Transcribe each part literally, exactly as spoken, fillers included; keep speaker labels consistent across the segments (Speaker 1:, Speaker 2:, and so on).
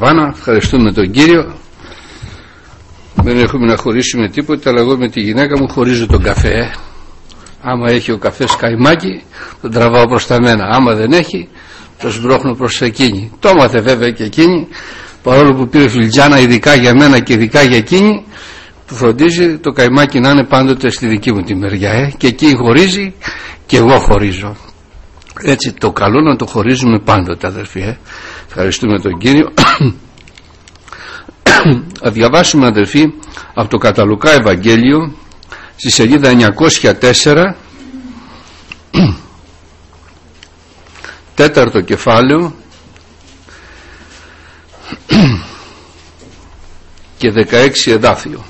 Speaker 1: καραβάνα. Ευχαριστούμε τον Κύριο. Δεν έχουμε να χωρίσουμε τίποτα, αλλά εγώ με τη γυναίκα μου χωρίζω τον καφέ. Άμα έχει ο καφές καϊμάκι, τον τραβάω προς τα μένα. Άμα δεν έχει, το σμπρώχνω προς εκείνη. Το έμαθε βέβαια και εκείνη, παρόλο που πήρε φιλτζάνα ειδικά για μένα και ειδικά για εκείνη, που φροντίζει το καϊμάκι να είναι πάντοτε στη δική μου τη μεριά. Ε. Και εκείνη χωρίζει και εγώ χωρίζω. Έτσι το καλό να το χωρίζουμε πάντοτε, αδερφοί. Ε. Ευχαριστούμε τον Κύριο. Θα διαβάσουμε, αδερφοί, από το κατά Λουκά Ευαγγέλιο, στη σελίδα εννιακόσια τέσσερα, τέταρτο κεφάλαιο και δεκαέξι εδάφιο.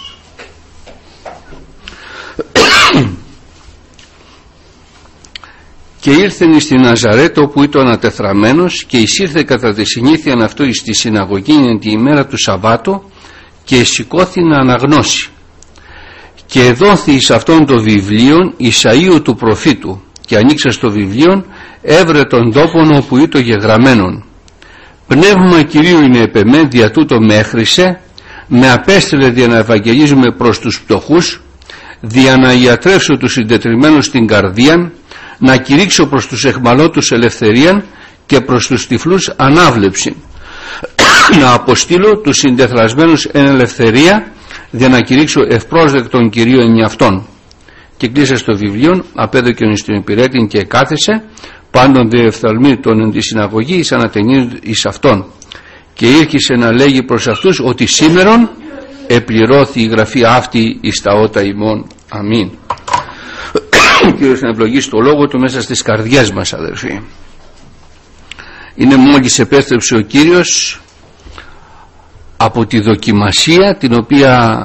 Speaker 1: Και ήρθεν στην Ναζαρέτ, όπου ήταν ανατεθραμένος, και εισήρθε κατά τη συνήθειαν αυτού εις τη συναγωγή εν τη ημέρα του Σαββάτου, και σηκώθη να αναγνώσει. Και εδόθη εις αυτόν το βιβλίον Ισαΐου του προφήτου, και ανοίξα στο βιβλίον, έβρε τον τόπον όπου ήτο γεγραμμένον. Πνεύμα Κυρίου είναι επ' εμέ, δια τούτο με έχρισε, με απέστειλε δια να ευαγγελίζουμε προς τους πτωχούς, δια να ιατρεύσω τους συντετριμμένους στην καρδίαν, να κηρύξω προς τους εχμαλώτους ελευθερίαν και προς τους τυφλούς ανάβλεψη, να αποστείλω τους συντεθρασμένους εν ελευθερία, για να κηρύξω ευπρόσδεκτον Κυρίω εν αυτόν. Και κλείσε στο βιβλίο, απέδωκεν εις τον υπηρέτην και κάθεσε, πάντων δε εφθαλμοί των εν τη συναγωγή εις ανατενίζουν εις αυτόν. Και ήρχισε να λέγει προς αυτούς ότι σήμερον επληρώθη η γραφή αυτή εις τα ότα ημών. Αμήν. Ο Κύριος να ευλογήσει το λόγο του μέσα στις καρδιές μας, αδερφοί. Είναι μόλις επέστρεψε ο Κύριος από τη δοκιμασία την οποία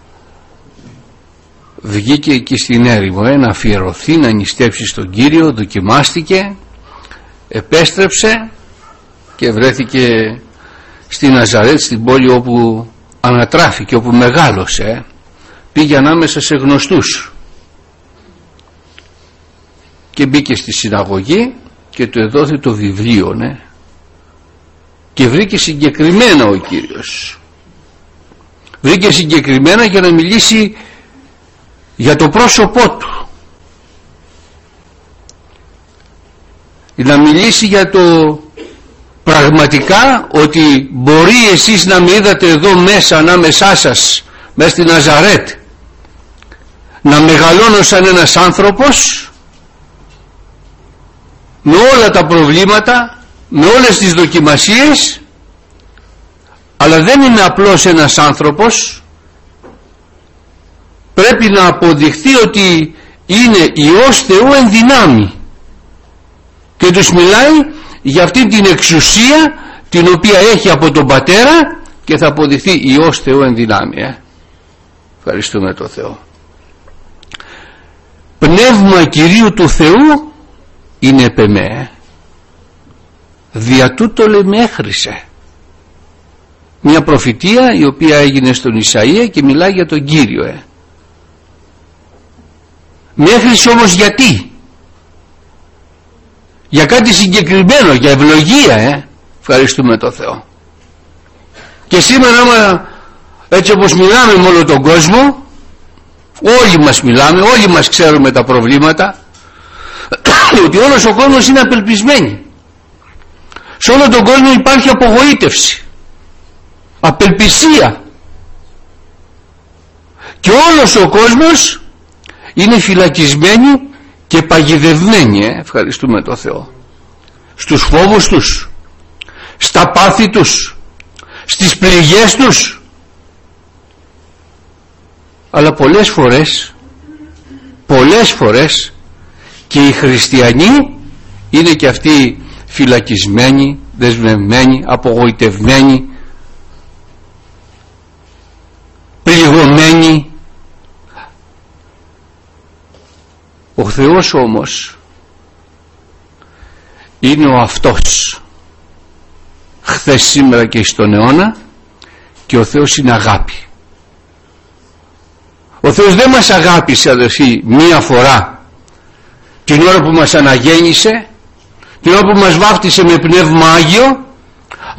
Speaker 1: βγήκε εκεί στην έρημο, ε, να αφιερωθεί, να νηστεύσει στον Κύριο. Δοκιμάστηκε, επέστρεψε και βρέθηκε στη Ναζαρέτ, στην πόλη όπου ανατράφηκε, όπου μεγάλωσε. Πήγε ανάμεσα σε γνωστούς και μπήκε στη συναγωγή και του εδόθη το βιβλίο, ναι. Και βρήκε συγκεκριμένα ο Κύριος, βρήκε συγκεκριμένα για να μιλήσει για το πρόσωπό του, να μιλήσει για το πραγματικά ότι μπορεί εσείς να με είδατε εδώ μέσα ανάμεσά σας, μέσα στη Ναζαρέτ, να μεγαλώνω σαν ένας άνθρωπος, με όλα τα προβλήματα, με όλες τις δοκιμασίες, αλλά δεν είναι απλώς ένας άνθρωπος, πρέπει να αποδειχθεί ότι είναι Υιός Θεού εν δυνάμει, και τους μιλάει για αυτή την εξουσία την οποία έχει από τον Πατέρα, και θα αποδειχθεί Υιός Θεού εν δυνάμει. ε. Ευχαριστούμε τον Θεό. Πνεύμα Κυρίου του Θεού είναι επ' εμέ, δια τούτο λέει με έχρισε. Μια προφητεία η οποία έγινε στον Ισαΐα και μιλάει για τον Κύριο. ε. Με έχρισε όμως γιατί? Για κάτι συγκεκριμένο, για ευλογία. ε. Ευχαριστούμε τον Θεό. Και σήμερα, άμα έτσι όπως μιλάμε με όλο τον κόσμο, όλοι μας μιλάμε, όλοι μας ξέρουμε τα προβλήματα, ότι όλος ο κόσμος είναι απελπισμένοι. Σε όλο τον κόσμο υπάρχει απογοήτευση, απελπισία, και όλος ο κόσμος είναι φυλακισμένοι και παγιδευμένοι. ε. Ευχαριστούμε τον Θεό. Στους φόβους τους, στα πάθη τους, στις πληγές τους. Αλλά πολλές φορές, πολλές φορές και οι χριστιανοί είναι και αυτοί φυλακισμένοι, δεσμευμένοι, απογοητευμένοι, πληγωμένοι. Ο Θεός όμως είναι ο αυτός, χθες, σήμερα και στον αιώνα, και ο Θεός είναι αγάπη. Ο Θεός δεν μας αγάπησε, αδελφοί, μία φορά, την ώρα που μας αναγέννησε, την ώρα που μας βάφτισε με Πνεύμα Άγιο,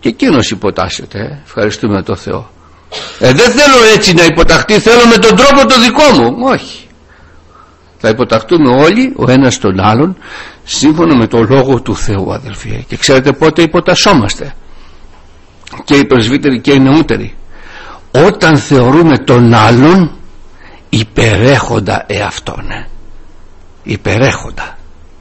Speaker 1: και εκείνος υποτάσσεται, ε. ευχαριστούμε τον Θεό. ε, δεν θέλω έτσι να υποταχτεί, θέλω με τον τρόπο το δικό μου. Όχι, θα υποταχτούμε όλοι ο ένας τον άλλον σύμφωνα με το λόγο του Θεού, αδελφοί. Και ξέρετε πότε υποτασσόμαστε, και οι πρεσβύτεροι και οι νεότεροι? Όταν θεωρούμε τον άλλον υπερέχοντα εαυτόν, ε. υπερέχοντα.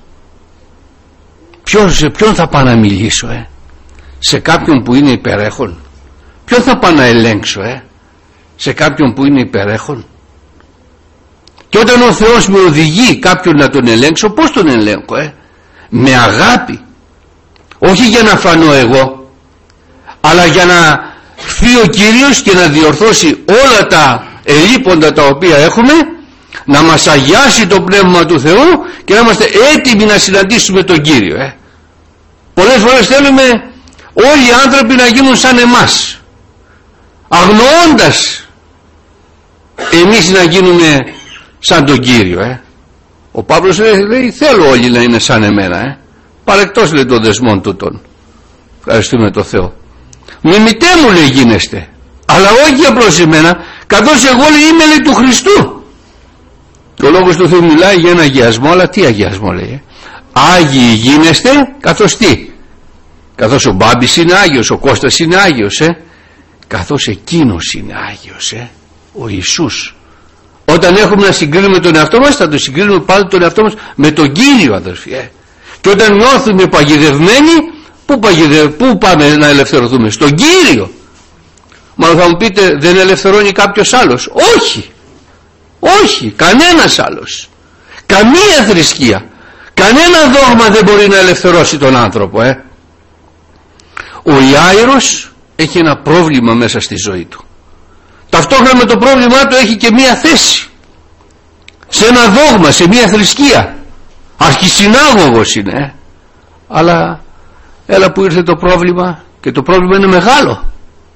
Speaker 1: Ποιος, σε ποιον θα πάω να μιλήσω, ε? σε κάποιον που είναι υπερέχον? Ποιον θα πάω να ελέγξω, ε? σε κάποιον που είναι υπερέχον? Και όταν ο Θεός με οδηγεί κάποιον να τον ελέγξω, πώς τον ελέγχω, ε? με αγάπη, όχι για να φανώ εγώ, αλλά για να φύγει ο Κύριος και να διορθώσει όλα τα ελείποντα τα οποία έχουμε, να μας αγιάσει το Πνεύμα του Θεού και να είμαστε έτοιμοι να συναντήσουμε τον Κύριο, ε. Πολλές φορές θέλουμε όλοι οι άνθρωποι να γίνουν σαν εμάς, αγνοώντας εμείς να γίνουμε σαν τον Κύριο, ε. Ο Παύλος λέει, λέει θέλω όλοι να είναι σαν εμένα, ε. παρεκτός, λέει, των δεσμών τούτων. Ευχαριστούμε τον Θεό. Μιμητέ μου, λέει, γίνεστε, αλλά όχι απλώς εμένα, καθώς εγώ, λέει, είμαι, λέει, του Χριστού. Και ο λόγος του Θεού μιλάει για ένα αγιασμό, αλλά τι αγιασμό, λέει, ε? Άγιοι γίνεστε καθώς τι? Καθώς ο Μπάμπης είναι Άγιος, ο Κώστας είναι Άγιος, ε? καθώς εκείνος είναι Άγιος, ε? ο Ιησούς. Όταν έχουμε να συγκρίνουμε τον εαυτό μας, θα το συγκρίνουμε πάντα τον εαυτό μας με τον Κύριο, αδερφοί, ε? Και όταν νιώθουμε παγιδευμένοι, πού, παγιδε... πού πάμε να ελευθερωθούμε? Στον Κύριο. Μα θα μου πείτε, δεν ελευθερώνει κάποιος άλλος? Όχι, όχι, κανένας άλλος, καμία θρησκεία, κανένα δόγμα δεν μπορεί να ελευθερώσει τον άνθρωπο, ε? Ο Ιάηρος έχει ένα πρόβλημα μέσα στη ζωή του. Ταυτόχρονα με το πρόβλημά του έχει και μία θέση σε ένα δόγμα, σε μία θρησκεία. Αρχισυνάγωγος είναι, ε? αλλά έλα που ήρθε το πρόβλημα, και το πρόβλημα είναι μεγάλο.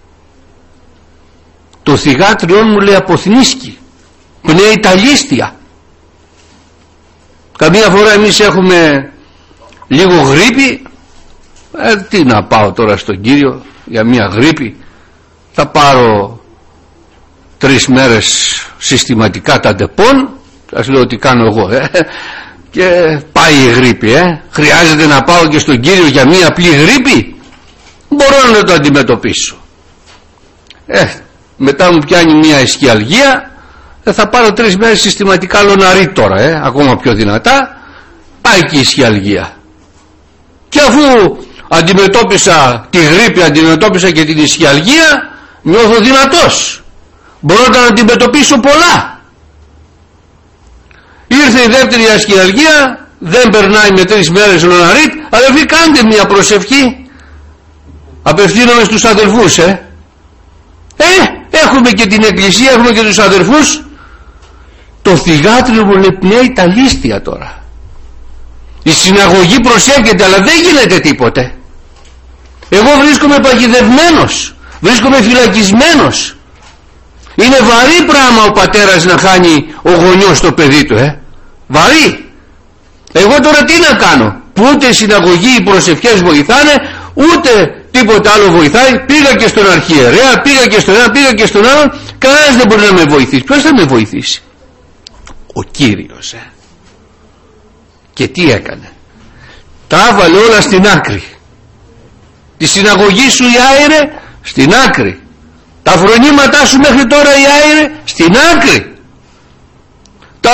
Speaker 1: Το θυγάτριόν μου, λέει, αποθνίσκει, πνέει τα λίστια. Καμία φορά εμείς έχουμε λίγο γρίπη, ε, τι να πάω τώρα στον Κύριο για μια γρίπη? Θα πάρω τρεις μέρες συστηματικά τα ντεπών, σας λέω τι κάνω εγώ, ε, και πάει η γρίπη, ε. χρειάζεται να πάω και στον Κύριο για μια απλή γρίπη? Μπορώ να το αντιμετωπίσω, ε, μετά μου πιάνει μια ισχυαλγία, ε, θα πάρω τρεις μέρες συστηματικά λοναρί τώρα, ε, ακόμα πιο δυνατά, πάει και η ισχυαλγία. Και αφού αντιμετώπισα τη γρίπη, αντιμετώπισα και την ισχυαλγία, νιώθω δυνατός, μπορώ να αντιμετωπίσω πολλά. Ήρθε η δεύτερη ισχυαλγία, δεν περνάει με τρεις μέρες λοναρίτ, αδελφοί, κάντε μια προσευχή. Απευθύνομαι στους αδελφούς, ε. Ε, έχουμε και την εκκλησία, έχουμε και τους αδελφούς. Το θυγάτριο μου, λέει, πνέει τα λίστια τώρα. Η συναγωγή προσεύχεται, αλλά δεν γίνεται τίποτε. Εγώ βρίσκομαι παγιδευμένος, βρίσκομαι φυλακισμένος. Είναι βαρύ πράγμα ο πατέρας να χάνει ο γονιός το παιδί του, ε. Βαρύ. Εγώ τώρα τι να κάνω, που ούτε η συναγωγή, οι προσευχές βοηθάνε, ούτε τίποτα άλλο βοηθάει? Πήγα και στον αρχιερέα, πήγα και στον ένα, πήγα και στον άλλον, κανένας δεν μπορεί να με βοηθήσει. Ποιος θα με βοηθήσει? Ο Κύριος, ε. Και τι έκανε? Τα έβαλε όλα στην άκρη. Τη συναγωγή σου, Ιάηρε, στην άκρη. Τα φρονήματά σου μέχρι τώρα, Ιάηρε, στην άκρη. Τα...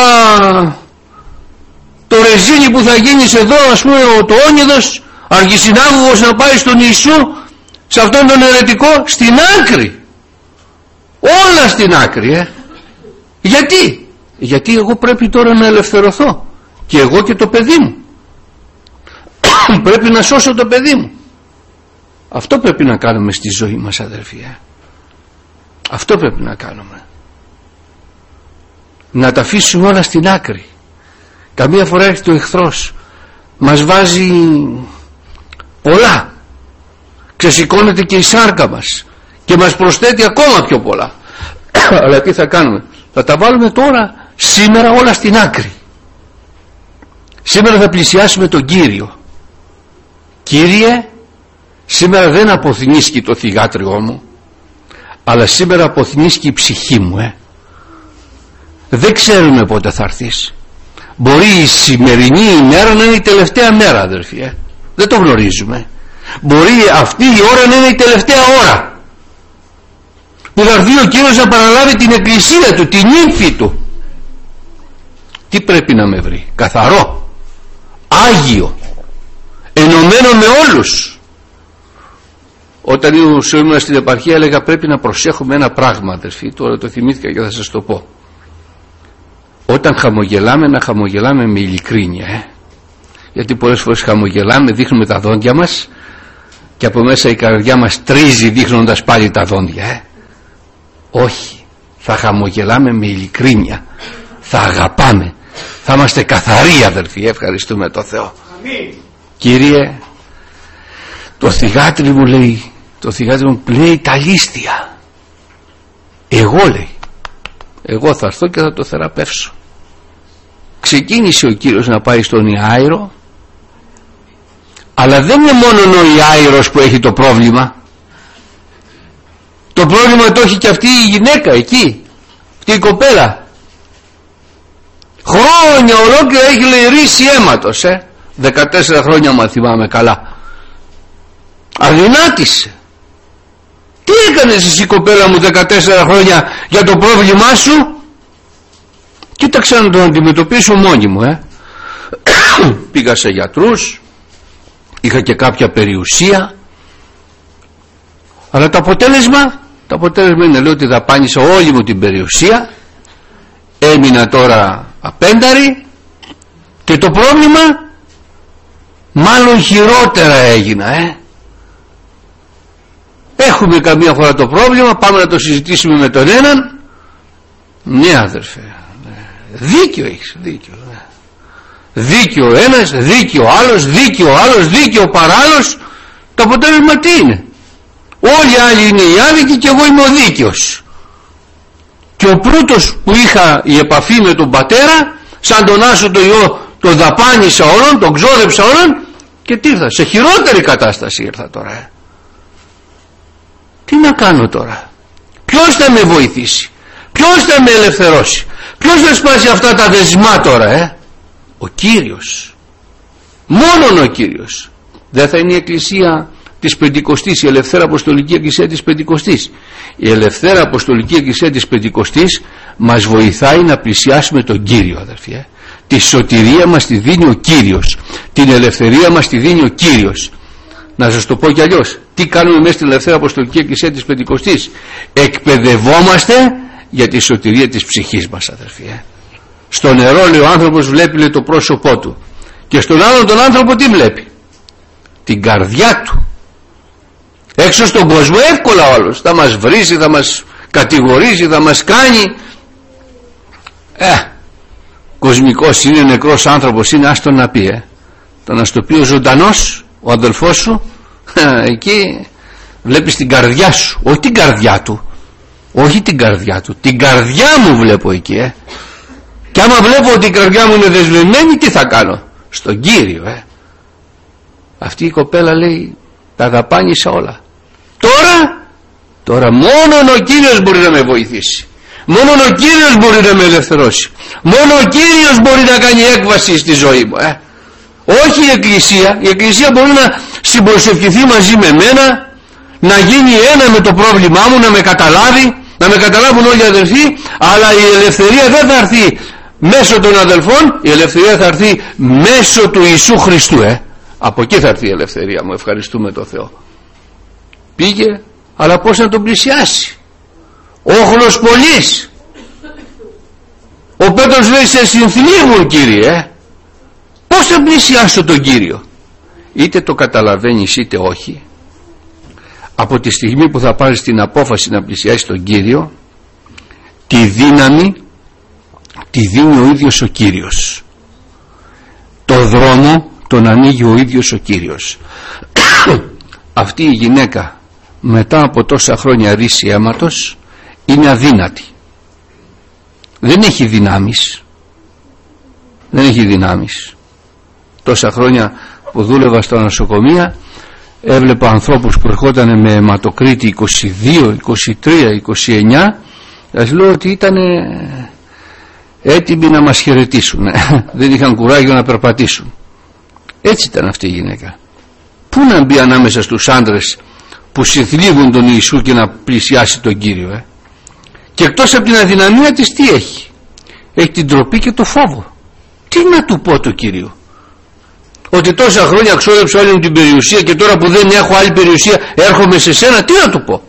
Speaker 1: το ρεζίνι που θα γίνεις εδώ, ας πούμε, το όνειδος, αρχισυνάγωγος να πάει στον Ιησού, σε αυτόν τον αιρετικό, στην άκρη. Όλα στην άκρη, ε. Γιατί? Γιατί εγώ πρέπει τώρα να ελευθερωθώ, και εγώ και το παιδί μου. Πρέπει να σώσω το παιδί μου. Αυτό πρέπει να κάνουμε στη ζωή μας, αδερφοί, ε. Αυτό πρέπει να κάνουμε, να τα αφήσουμε όλα στην άκρη. Καμία φορά έρχεται ο εχθρός, μας βάζει πολλά, ξεσηκώνεται και η σάρκα μας και μας προσθέτει ακόμα πιο πολλά. Αλλά τι θα κάνουμε? Θα τα βάλουμε τώρα, σήμερα, όλα στην άκρη. Σήμερα θα πλησιάσουμε τον Κύριο. Κύριε, Σήμερα δεν αποθνίσκει το θυγάτριό μου, αλλά σήμερα αποθνίσκει η ψυχή μου. ε. Δεν ξέρουμε πότε θα έρθεις. Μπορεί η σημερινή ημέρα να είναι η τελευταία μέρα, αδερφοί, ε. δεν το γνωρίζουμε. Μπορεί αυτή η ώρα να είναι η τελευταία ώρα που θα έρθει ο Κύριος να παραλάβει την εκκλησία του, την ύμφη του. Τι πρέπει να με βρει? Καθαρό, άγιο, ενωμένο με όλους. Όταν ήμουν στην επαρχία έλεγα πρέπει να προσέχουμε ένα πράγμα, αδερφοί, τώρα το θυμήθηκα και θα σας το πω. Όταν χαμογελάμε, να χαμογελάμε με ειλικρίνεια, ε? γιατί πολλές φορές χαμογελάμε, δείχνουμε τα δόντια μας και από μέσα η καρδιά μας τρίζει δείχνοντας πάλι τα δόντια. ε? Όχι, θα χαμογελάμε με ειλικρίνεια, θα αγαπάμε, θα είμαστε καθαροί, αδελφοί. Ευχαριστούμε το Θεό. Αμήν. Κύριε, το θυγάτρι μου λέει, το θυγάτρι μου λέει τα λίστια. Εγώ λέει, εγώ θα έρθω και θα το θεραπεύσω. Ξεκίνησε ο Κύριος να πάει στον Ιάηρο, αλλά δεν είναι μόνο ο Ιάηρος που έχει το πρόβλημα. Το πρόβλημα το έχει και αυτή η γυναίκα εκεί, αυτή η κοπέλα. Χρόνια ολόκληρα έχει λέει ρίση αίματος, ε. δεκατέσσερα χρόνια μα θυμάμαι καλά. Αδυνάτησε. Τι έκανες εσύ κοπέλα μου δεκατέσσερα χρόνια για το πρόβλημά σου? Κοίταξα να το αντιμετωπίσω μόνη μου, ε. Πήγα σε γιατρούς, είχα και κάποια περιουσία, αλλά το αποτέλεσμα το αποτέλεσμα είναι λέω ότι δαπάνησα όλη μου την περιουσία, έμεινα τώρα απένταρη και το πρόβλημα μάλλον χειρότερα έγινα, ε. Έχουμε καμία φορά το πρόβλημα, πάμε να το συζητήσουμε με τον έναν. Ναι αδερφέ, δίκιο έχεις, δίκιο, ναι. Δίκιο ένας, δίκιο άλλος, δίκιο άλλος, δίκιο παράλληλος. Το αποτέλεσμα τι είναι? Όλοι οι άλλοι είναι οι άδικοι και εγώ είμαι ο δίκαιος. Και ο πρώτος που είχα η επαφή με τον πατέρα, σαν τον Άσο το Υιό, τον δαπάνησα όλων, τον ξόδεψα όλων και τι ήρθα? Σε χειρότερη κατάσταση ήρθα τώρα, ε. Τι να κάνω τώρα? Ποιος θα με βοηθήσει? Ποιος θα με ελευθερώσει? Ποιος θα σπάσει αυτά τα δεσμά τώρα, ε? Ο Κύριος, μόνον ο Κύριος. Δεν θα είναι η Εκκλησία της Πεντηκοστής, η Ελευθέρα Αποστολική Εκκλησία της Πεντηκοστής? Η Ελευθέρα Αποστολική Εκκλησία της Πεντηκοστής μας βοηθάει να πλησιάσουμε τον Κύριο, αδερφοί, ε? Τη σωτηρία μας τη δίνει ο Κύριος, την ελευθερία μας τη δίνει ο Κύριος. Να σας το πω κι αλλιώς, τι κάνουμε μέσα στην Ελευθέρα Αποστολική Εκκλησία της Πεντηκοστής? Εκπαιδευόμαστε για τη σωτηρία της ψυχής μας, αδερφοί, ε? Στο νερό λέει ο άνθρωπος βλέπει λέει, το πρόσωπό του, και στον άλλον τον άνθρωπο τι βλέπει? Την καρδιά του. Έξω στον κόσμο εύκολα όλος θα μας βρίζει, θα μας κατηγορήσει, θα μας κάνει, ε, κοσμικός είναι, νεκρός άνθρωπος είναι, άστον να πει, ε. Το να στο πει ο ζωντανός, ο αδελφός σου, εκεί βλέπεις την καρδιά σου, όχι την καρδιά του, όχι την καρδιά του, την καρδιά μου βλέπω εκεί, ε. Και άμα βλέπω ότι η καρδιά μου είναι δεσμευμένη, τι θα κάνω? Στον Κύριο, ε. Αυτή η κοπέλα λέει τα δαπάνησα όλα. Τώρα, τώρα μόνον ο Κύριος μπορεί να με βοηθήσει, μόνον ο Κύριος μπορεί να με ελευθερώσει, μόνο ο Κύριος μπορεί να κάνει έκβαση στη ζωή μου, ε. Όχι η Εκκλησία. Η Εκκλησία μπορεί να συμπροσευχηθεί μαζί με μένα, να γίνει ένα με το πρόβλημά μου, να με καταλάβει, να με καταλάβουν όλοι οι αδελφοί, αλλά η ελευθερία δεν θα έρθει μέσω των αδελφών, η ελευθερία θα έρθει μέσω του Ιησού Χριστού, ε. Από εκεί θα έρθει η ελευθερία μου. Ευχαριστούμε τον Θεό. Πήγε, αλλά πώς να τον πλησιάσει? Όχλος πολλής. Ο Πέτρος λέει σε συνθλίβουν, Κύριε, ε. Πώς θα πλησιάσω τον Κύριο? Είτε το καταλαβαίνεις είτε όχι, από τη στιγμή που θα πάρεις την απόφαση να πλησιάσεις τον Κύριο, τη δύναμη τη δίνει ο ίδιος ο Κύριος. Το δρόμο τον ανοίγει ο ίδιος ο Κύριος. Αυτή η γυναίκα μετά από τόσα χρόνια ρίση αίματος είναι αδύνατη, δεν έχει δυνάμεις, δεν έχει δυνάμεις. Τόσα χρόνια που δούλευα στα νοσοκομεία έβλεπα ανθρώπους που ερχόταν με αιματοκρίτη είκοσι δύο, είκοσι τρία, είκοσι εννιά, ας λέω ότι ήταν έτοιμοι να μας χαιρετήσουν. Δεν είχαν κουράγιο να περπατήσουν. Έτσι ήταν αυτή η γυναίκα. Πού να μπει ανάμεσα στους άντρες που συνθλίβουν τον Ιησού και να πλησιάσει τον Κύριο, ε? Και εκτός από την αδυναμία της, τι έχει? Έχει την ντροπή και το φόβο. Τι να του πω το Κύριο? Ότι τόσα χρόνια ξόδεψα όλη μου την περιουσία και τώρα που δεν έχω άλλη περιουσία έρχομαι σε σένα? Τι να του πω?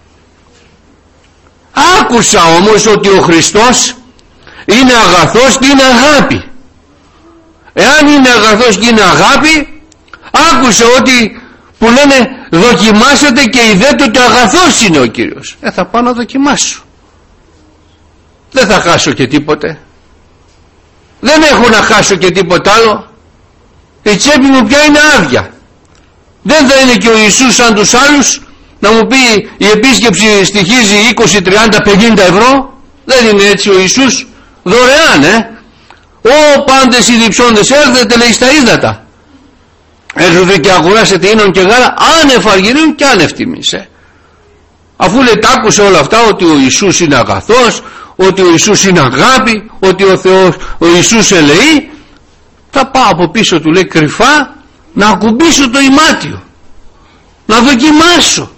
Speaker 1: Άκουσα όμως ότι ο Χριστός είναι αγαθός και είναι αγάπη. Εάν είναι αγαθός και είναι αγάπη, άκουσα ότι που λένε δοκιμάσετε και είδετε ότι αγαθός είναι ο Κύριος. Ε, θα πάω να δοκιμάσω. Δεν θα χάσω και τίποτε. Δεν έχω να χάσω και τίποτα άλλο. Η τσέπη μου πια είναι άδεια. Δεν θα είναι και ο Ιησούς σαν τους άλλους να μου πει η επίσκεψη στοιχίζει είκοσι, τριάντα, πενήντα ευρώ. Δεν είναι έτσι ο Ιησούς. Δωρεάν, ε. Ω πάντες οι διψώντες έρθετε, λέει, στα ύδατα. Έρθετε και αγοράσετε ίνων και γάλα άνευ αργυρίων και άνευ τιμής, ε. Αφού λέει τα άκουσε όλα αυτά, ότι ο Ιησούς είναι αγαθός, ότι ο Ιησούς είναι αγάπη, ότι ο Θεός, ο Ιησούς ελεεί, θα πάω από πίσω του, λέει, κρυφά να ακουμπήσω το ημάτιο, να δοκιμάσω.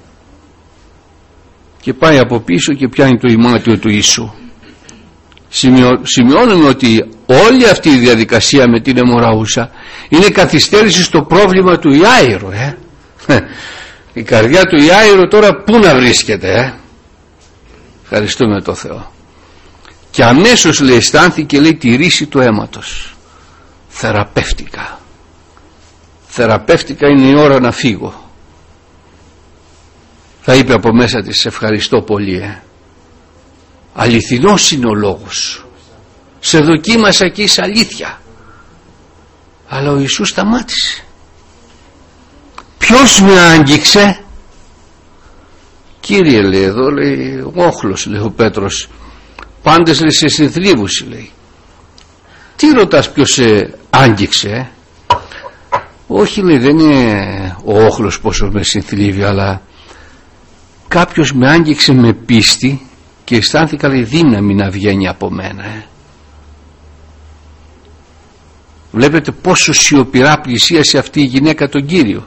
Speaker 1: Και πάει από πίσω και πιάνει το ημάτιο του Ιησού. Σημειώ, σημειώνουμε ότι όλη αυτή η διαδικασία με την αιμορραούσα είναι καθυστέρηση στο πρόβλημα του Ιάειρου, ε. Η καρδιά του Ιάειρου τώρα πού να βρίσκεται, ε? Ευχαριστούμε το Θεό. Και αμέσως, λέει, αισθάνθηκε, λέει, τη ρίση του αίματος. Θεραπεύτηκα. Θεραπεύτηκα, είναι η ώρα να φύγω. Θα είπε από μέσα της, σε ευχαριστώ πολύ, ε. Αληθινός είναι ο λόγος. Σε δοκίμασα και είσαι αλήθεια. Αλλά ο Ιησούς σταμάτησε. Ποιος με άγγιξε? Κύριε, λέει, εδώ, λέει, ο όχλος, λέει ο Πέτρος, πάντες, λέει, σε συνθλίβους, λέει. Τι ρωτάς ποιος σε άγγιξε, ε? Όχι, λέει, δεν είναι ο όχλος πόσο με συνθλίβει, αλλά κάποιος με άγγιξε με πίστη και αισθάνθηκα, λέει, δύναμη να βγαίνει από μένα, ε. Βλέπετε πόσο σιωπηρά πλησίασε αυτή η γυναίκα τον Κύριο.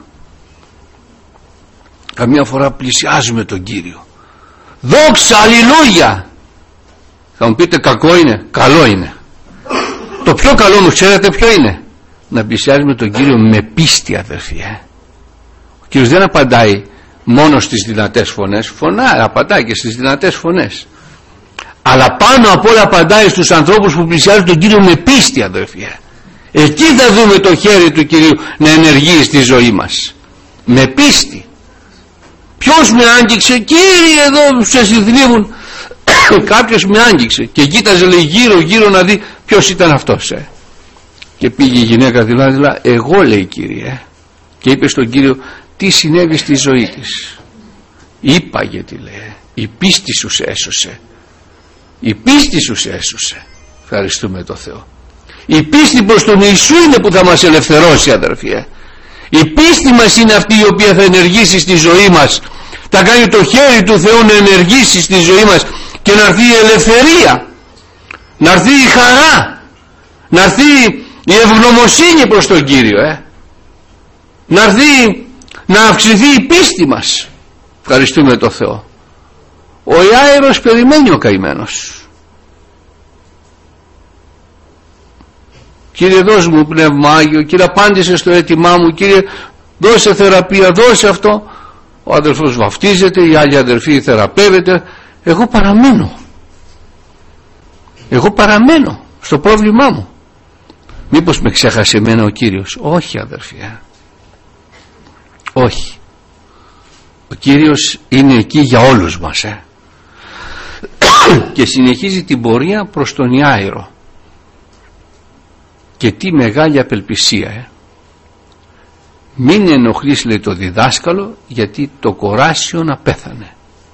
Speaker 1: Καμιά φορά πλησιάζουμε τον Κύριο, δόξα, αλληλούια. Θα μου πείτε κακό είναι? Καλό είναι. Το πιο καλό μου, ξέρετε ποιο είναι? Να πλησιάζουμε τον Κύριο με πίστη, αδερφοί, ε. Ο Κύριος δεν απαντάει μόνο στις δυνατές φωνές, φωνά, απαντάει και στις δυνατές φωνές, αλλά πάνω απ' όλα απαντάει στους ανθρώπους που πλησιάζουν τον Κύριο με πίστη, αδερφοί, ε. Εκεί θα δούμε το χέρι του Κυρίου να ενεργεί στη ζωή μας με πίστη. Ποιος με άγγιξε? Κύριε, εδώ σε συνθλίβουν. Κάποιος με άγγιξε και κοίταζε, λέει, γύρω γύρω να δει ποιος ήταν αυτός, ε. Και πήγε η γυναίκα δηλαδή, εγώ, λέει, Κύριε, και είπε στον Κύριο τι συνέβη στη ζωή της. Είπαγε, τι λέει, η πίστη σου σε έσωσε. Η πίστη σου σε έσωσε. Ευχαριστούμε το Θεό. Η πίστη προς τον Ιησού είναι που θα μας ελευθερώσει, αδερφοί, ε. Η πίστη μας είναι αυτή η οποία θα ενεργήσει στη ζωή μας, θα κάνει το χέρι του Θεού να ενεργήσει στη ζωή μας και να έρθει η ελευθερία, να έρθει η χαρά, να έρθει η ευγνωμοσύνη προς τον Κύριο, ε. να έρθει να αυξηθεί η πίστη μας. Ευχαριστούμε το Θεό. Ο Ιάειρος περιμένει, ο καημένος. Κύριε, δώσ' μου πνεύμα Άγιο, Κύριε, απάντησε στο αίτημά μου, Κύριε, δώσε θεραπεία, δώσε αυτό. Ο αδελφός βαφτίζεται, η άλλη αδελφή θεραπεύεται, εγώ παραμένω. Εγώ παραμένω στο πρόβλημά μου. Μήπως με ξέχασε εμένα ο Κύριος? Όχι, αδελφοί, ε. όχι. Ο Κύριος είναι εκεί για όλους μας, ε. Και συνεχίζει την πορεία προς τον Ιάειρο. Και τι μεγάλη απελπισία, ε. Μην ενοχλείς, λέει, το διδάσκαλο, γιατί το κοράσιο να πέθανε.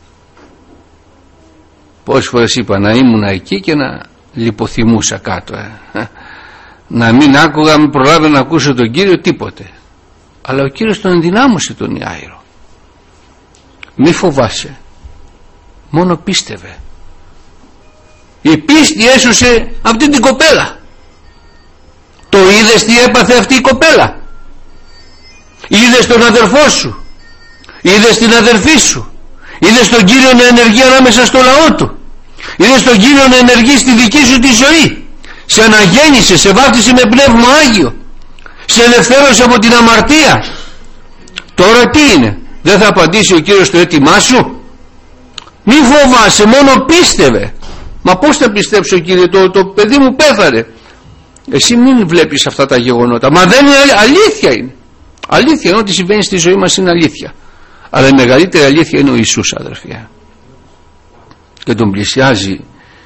Speaker 1: Πόσες φορές είπα να ήμουν εκεί και να λιποθυμούσα κάτω, ε. Να μην άκουγα, μην προλάβω να ακούσω τον Κύριο, τίποτε. αλλά ο Κύριος τον ενδυνάμωσε τον Ιάηρο. Μη φοβάσαι, μόνο πίστευε. Η πίστη έσωσε αυτή την κοπέλα. Το είδες τι έπαθε αυτή η κοπέλα? Είδες τον αδερφό σου, είδες την αδερφή σου, είδες τον Κύριο να ενεργεί ανάμεσα στο λαό του, είδες τον Κύριο να ενεργεί στη δική σου τη ζωή, σε αναγέννησε, σε βάφτισε με πνεύμα Άγιο, σε ελευθέρωσε από την αμαρτία. Τώρα τι είναι? Δεν θα απαντήσει ο Κύριος το αίτημά σου? Μη φοβάσαι, μόνο πίστευε. Μα πώς θα πιστέψω, Κύριε, το, το παιδί μου πέθανε? Εσύ μην βλέπεις αυτά τα γεγονότα. Μα δεν είναι αλήθεια, είναι αλήθεια, είναι ό,τι συμβαίνει στη ζωή μας είναι αλήθεια. Αλλά η μεγαλύτερη αλήθεια είναι ο Ιησούς, αδερφιά. Και τον πλησιάζει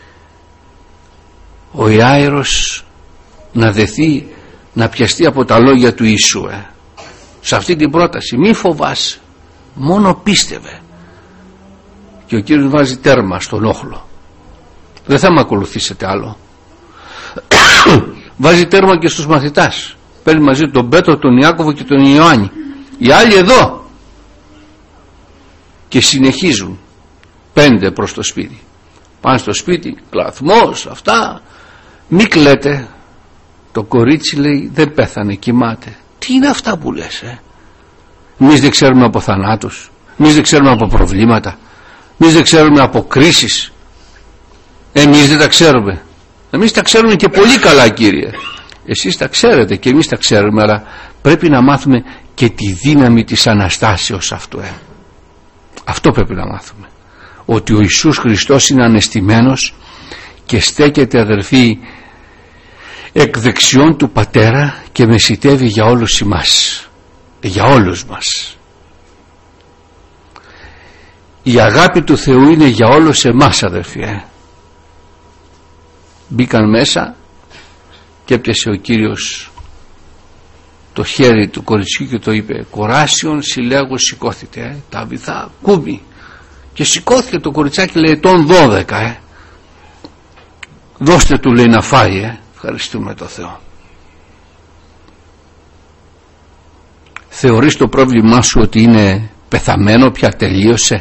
Speaker 1: ο Ιάηρος να δεθεί, να πιαστεί από τα λόγια του Ιησού, ε. σε αυτή την πρόταση. Μη φοβάσαι, μόνο πίστευε. Και ο Κύριος βάζει τέρμα στον όχλο. Δεν θα με ακολουθήσετε άλλο. Βάζει τέρμα και στους μαθητάς. Παίρνει μαζί τον Πέτρο, τον Ιάκωβο και τον Ιωάννη. Οι άλλοι εδώ. Και συνεχίζουν πέντε προς το σπίτι. Πάνε στο σπίτι, κλαθμός, αυτά. Μη κλαίτε. Το κορίτσι λέει δεν πέθανε, κοιμάται. Τι είναι αυτά που λες, ε? Εμείς δεν ξέρουμε από θανάτους, εμείς δεν ξέρουμε από προβλήματα, εμείς δεν ξέρουμε από κρίσεις. Εμείς δεν τα ξέρουμε. Εμείς τα ξέρουμε και πολύ καλά, Κύριε. Εσείς τα ξέρετε και εμείς τα ξέρουμε, αλλά πρέπει να μάθουμε και τη δύναμη της Αναστάσεως αυτού, ε. Αυτό πρέπει να μάθουμε. Ότι ο Ιησούς Χριστός είναι ανεστημένος και στέκεται, αδερφοί, εκ δεξιών του Πατέρα και μεσητεύει για όλους εμάς, για όλους μας. Η αγάπη του Θεού είναι για όλους εμάς, αδερφοί, ε. Μπήκαν μέσα και έπιασε ο Κύριος το χέρι του κοριτσιού και το είπε «Κοράσιον συλλέγω σηκώθητε, ε, τα βυθά κούμι». Και σηκώθηκε το κοριτσάκι, λέει ετών δώδεκα, ε. «Δώστε του», λέει, «να φάει, ε». Ευχαριστούμε το Θεό. Θεωρείς το πρόβλημά σου ότι είναι πεθαμένο πια, τελείωσε?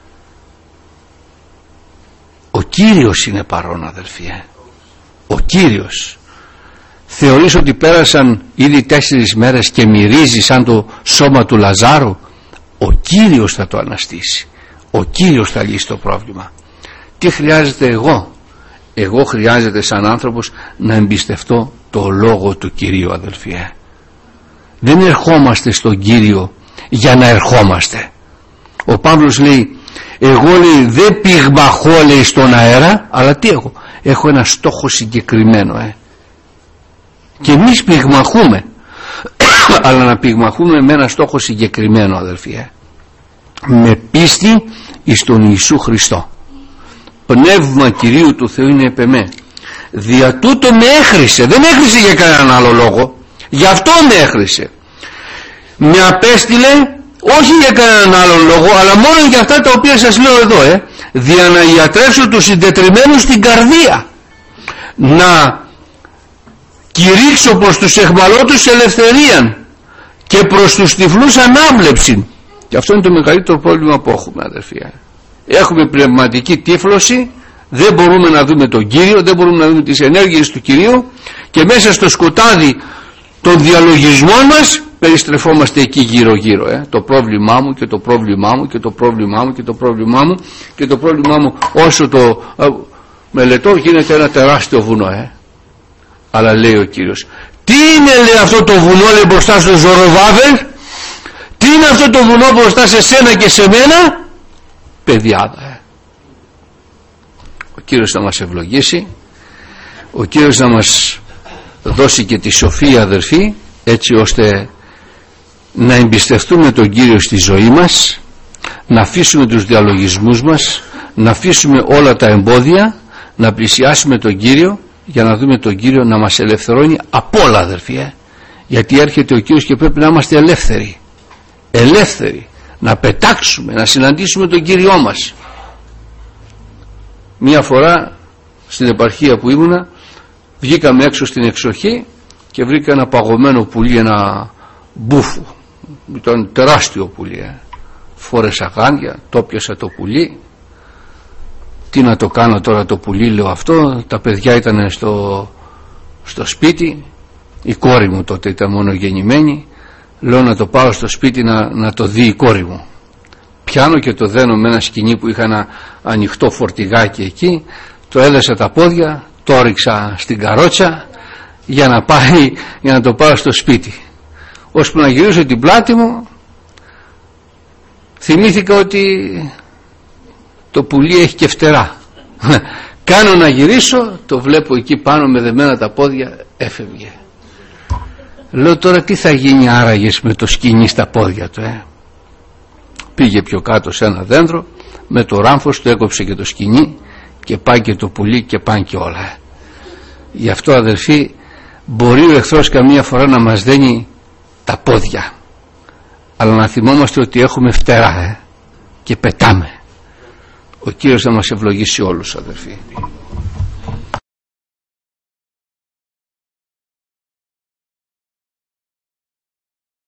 Speaker 1: Ο Κύριος είναι παρόν, αδελφοί, ε. Ο Κύριος. Θεωρείς ότι πέρασαν ήδη τέσσερις μέρες και μυρίζει σαν το σώμα του Λαζάρου? Ο Κύριος θα το αναστήσει. Ο Κύριος θα λύσει το πρόβλημα. Τι χρειάζεται εγώ? Εγώ χρειάζεται σαν άνθρωπος να εμπιστευτώ το λόγο του Κυρίου, αδελφοί, ε. Δεν ερχόμαστε στον Κύριο για να ερχόμαστε. Ο Παύλος λέει εγώ, λέει, δεν πυγμαχώ, λέει, στον αέρα, αλλά τι έχω? Έχω ένα στόχο συγκεκριμένο, ε. Και εμείς πυγμαχούμε αλλά να πυγμαχούμε με ένα στόχο συγκεκριμένο, αδελφοί, ε. Με πίστη εις τον Ιησού Χριστό. Πνεύμα Κυρίου του Θεού είναι επ' εμέ. Δια τούτο με έχρισε. Δεν έχρισε για κανέναν άλλο λόγο. Γι' αυτό με έχρισε. Με απέστειλε όχι για κανέναν άλλο λόγο, αλλά μόνο για αυτά τα οποία σας λέω εδώ, ε. Δια να ιατρέψω τους συντετριμμένους στην καρδία, να κηρύξω προς τους εχμαλώτους ελευθερίαν και προς τους τυφλούς ανάβλεψην. Και αυτό είναι το μεγαλύτερο πρόβλημα που έχουμε, αδερφοί. Έχουμε πνευματική τύφλωση, δεν μπορούμε να δούμε τον Κύριο, δεν μπορούμε να δούμε τις ενέργειες του Κυρίου και μέσα στο σκοτάδι των διαλογισμών μας περιστρεφόμαστε εκεί γύρω γύρω, ε. το πρόβλημά μου και το πρόβλημά μου και το πρόβλημά μου και το πρόβλημά μου και το πρόβλημά μου όσο το ε, μελετώ γίνεται ένα τεράστιο βουνό, ε. Αλλά λέει ο Κύριος, τι είναι, λέει, αυτό το βουνό, λέει, μπροστά στο Ζοροβάβελ? Τι είναι αυτό το βουνό μπροστά σε σένα και σε μένα? Παιδιάδα, ε. Ο Κύριος να μας ευλογήσει, ο Κύριος να μας δώσει και τη σοφία, αδερφοί, έτσι ώστε να εμπιστευτούμε τον Κύριο στη ζωή μας, να αφήσουμε τους διαλογισμούς μας, να αφήσουμε όλα τα εμπόδια, να πλησιάσουμε τον Κύριο για να δούμε τον Κύριο να μας ελευθερώνει από όλα, αδερφοί, ε. γιατί έρχεται ο Κύριος και πρέπει να είμαστε ελεύθεροι, ελεύθεροι να πετάξουμε, να συναντήσουμε τον Κύριό μας. Μία φορά στην επαρχία που ήμουνα, βγήκαμε έξω στην εξοχή και βρήκα ένα παγωμένο πουλί, ένα μπούφου, ήταν τεράστιο πουλί, ε. φόρεσα γάντια, το πιάσα το πουλί. Τι να το κάνω τώρα το πουλί, λέω αυτό. Τα παιδιά ήταν στο, στο σπίτι, η κόρη μου τότε ήταν μόνο γεννημένη. Λέω να το πάω στο σπίτι να, να το δει η κόρη μου. Πιάνω και το δένω με ένα σκοινί που είχα ένα ανοιχτό φορτηγάκι εκεί, το έδεσα τα πόδια, το ρίξα στην καρότσα για να, πάει, για να το πάω στο σπίτι. Ώσπου να γυρίσω την πλάτη μου, θυμήθηκα ότι το πουλί έχει και φτερά. Κάνω να γυρίσω, το βλέπω εκεί πάνω με δεμένα τα πόδια, έφευγε. Λέω τώρα τι θα γίνει άραγες με το σκοινί στα πόδια του, ε? Πήγε πιο κάτω σε ένα δέντρο, με το ράμφος του έκοψε και το σκοινί και πάει και το πουλί και πάνε και όλα, ε. Γι' αυτό, αδελφοί, μπορεί ο εχθρός καμία φορά να μας δένει τα πόδια, αλλά να θυμόμαστε ότι έχουμε φτερά, ε, και πετάμε. Ο Κύριος να μας ευλογήσει όλους, αδελφοί.